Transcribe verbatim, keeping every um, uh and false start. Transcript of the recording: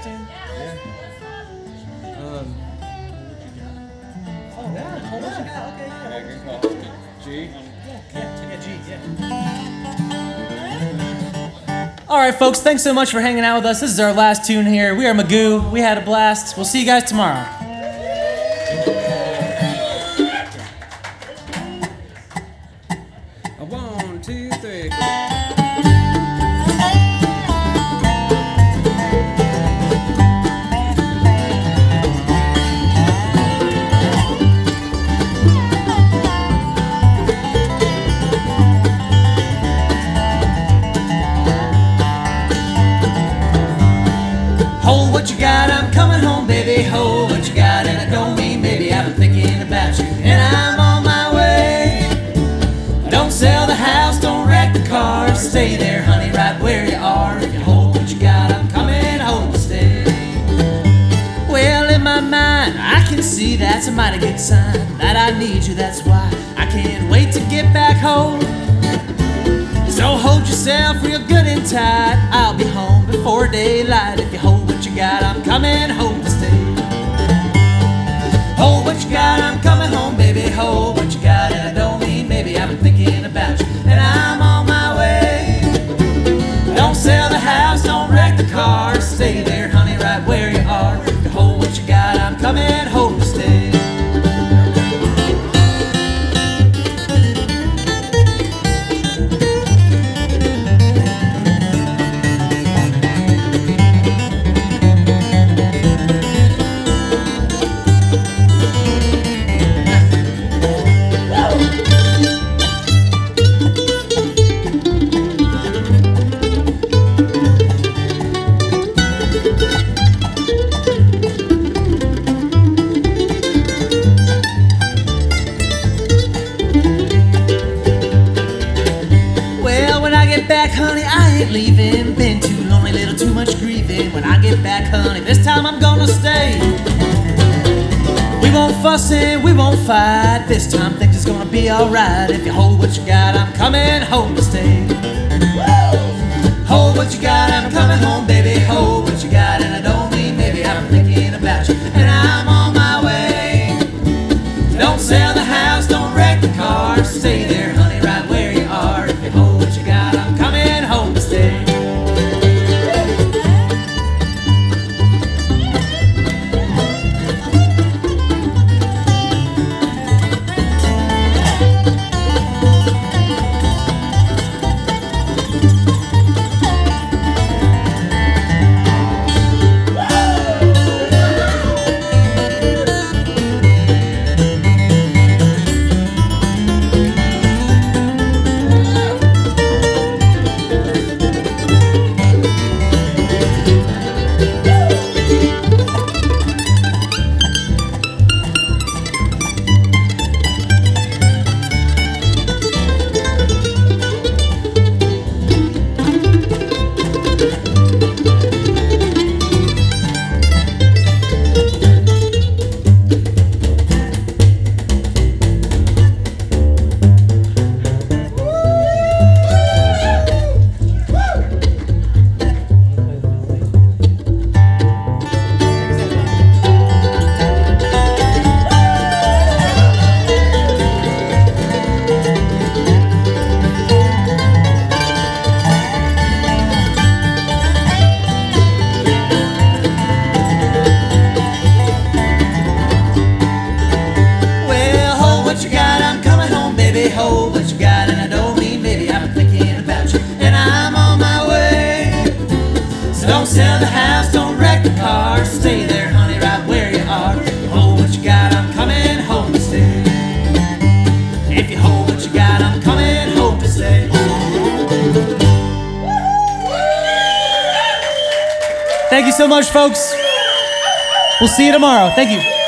tune? Yeah. Um. Oh, yeah. Hold what you got. Okay, yeah. Yeah, good call. G. Yeah, yeah, G, yeah. All right, folks. Thanks so much for hanging out with us. This is our last tune here. We are Magoo. We had a blast. We'll see you guys tomorrow. One, two, three. Hold what you got, I'm coming home, baby. Hold what you got, and I don't mean maybe. I've been thinking about you, and I'm on my way. Don't sell the house, don't wreck the car. Stay there, honey, right where you are. If you hold what you got, I'm coming home to stay. Well, in my mind, I can see that's a mighty good sign that I need you, that's why I can't wait to get back home. So hold yourself real good and tight. I'll be home before daylight. If you hold what you got, I'm coming home to stay. Hold what you got, I'm coming home, baby. Hold what you got, and I don't mean maybe. I've been thinking about you, and I'm on my way. Don't sell the house, don't wreck the car. Stay there, honey, right where you are. If you hold what you got, I'm coming home to stay. Back, honey, I ain't leaving. Been too lonely, little too much grieving. When I get back, honey, this time I'm gonna stay. We won't fuss and we won't fight. This time things is gonna be alright. If you hold what you got, I'm coming home to stay. Hold what you got, I'm coming home, baby. Hold what you got, and I don't mean maybe. I'm thinking about you, and I'm on my way. Don't sell the house, don't wreck the car. Stay there, honey, right where you are. If you hold what you got, I'm coming home to stay. Hold what you got, and I don't mean maybe. I've been thinking about you, and I'm on my way. So don't sell the house, don't wreck the car. Stay there, honey, right where you are. If you hold what you got, I'm coming home to stay. If you hold what you got, I'm coming home to stay. Thank you so much, folks. We'll see you tomorrow. Thank you.